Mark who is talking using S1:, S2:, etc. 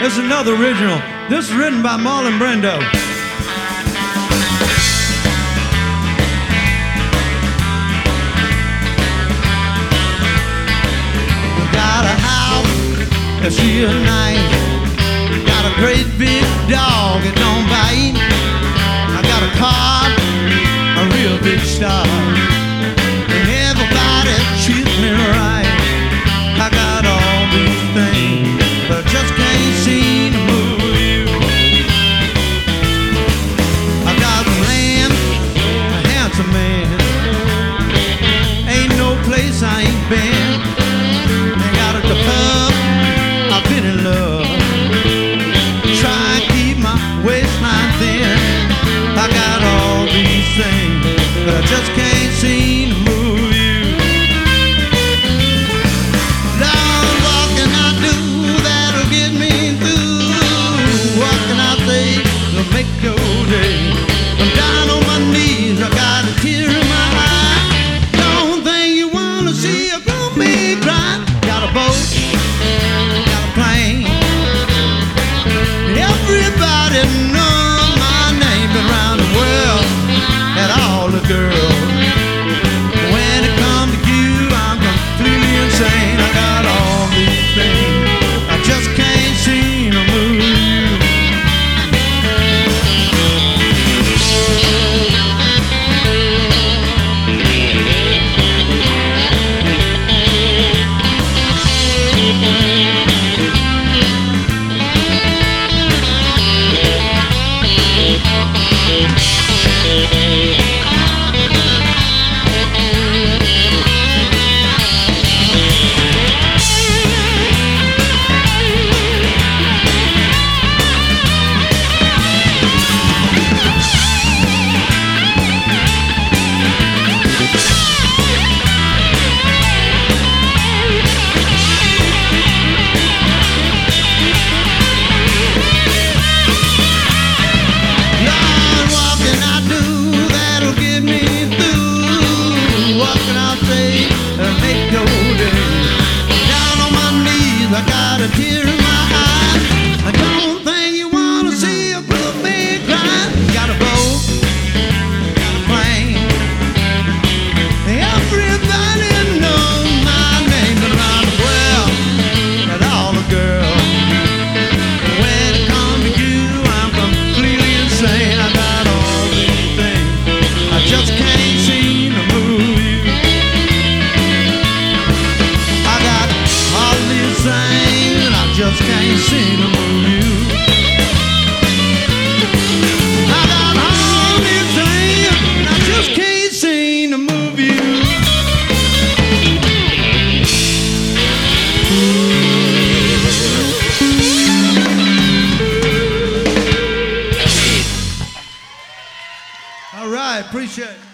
S1: This is another original. This is written by Marlon Brando. Got a house, and she is nice. Got a great big dog, it don't bite. I got a car, a real big star, and everybody treats me right. I got all these things, but I just can't seem to move you. I got land, a handsome man. Ain't no place I ain't been. They got at the pub, I've been in love. Try and keep my waistline thin. I got all these things, but I just can't seem to move you. Lord, what can I do that'll get me through? What can I say to make your day? I'm down on my knees, I got a tear in my eye. Don't think you wanna see a grown man cry. Got a boat, got a plane. Everybody knows my name, been around the world, and all the girls. When it comes to you, I'm completely insane. I got all these things, I just can't seem to move you. I got a tear in my eye. I don't think you wanna see a blue man cry. Got a boat, got a plane. Everybody knows my name, been around the world, and all the girls. When it comes to you, I'm completely insane. I got all these things, I just can't seem to move you. I got all these things, and I just can't seem to move you. I got all these things, and I just can't seem to move you. All right, appreciate it.